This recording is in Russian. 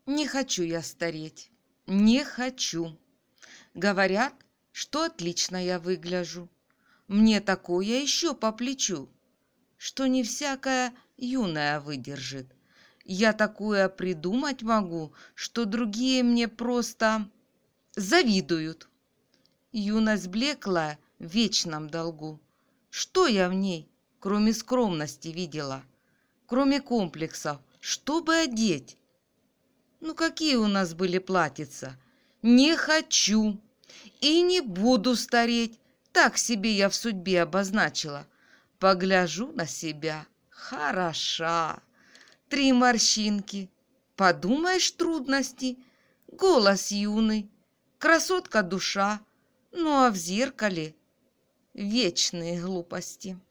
Не хочу я стареть, не хочу. Говорят, что отлично я выгляжу. Мне такое еще по плечу, что не всякая юная выдержит. Я такое придумать могу, что другие мне просто завидуют. Юность блеклая в вечном долгу. Что я в ней, кроме скромности, видела? Кроме комплексов, чтобы одеть? Ну, какие у нас были платьица? Не хочу и не буду стареть. Так себе я в судьбе обозначила. Погляжу на себя. Хороша. 3 морщинки. Подумаешь, трудности. Голос юный. Красотка душа. Ну, а в зеркале вечные глупости.